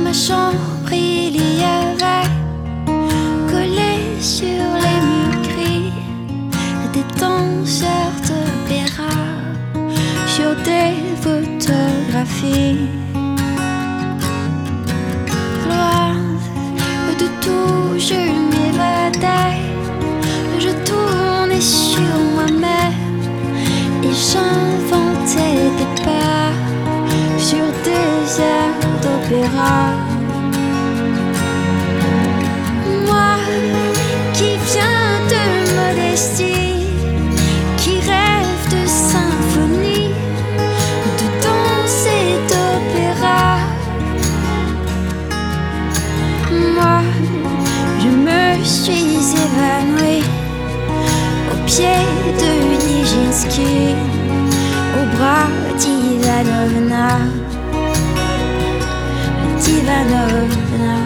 ma chambre, il y avait collé sur les murs gris des danseurs d'opéra sur des photographies. Loin de tout, je m'évadais, je tournais sur moi-même et j'inventais des pas sur des airs d'opéra. Moi qui viens de modestie, qui rêve de symphonie, de danse et d'opéra. Moi, je me suis évanouie au pied de Nijinsky, au bras d'Ivanovna. Ivanovna.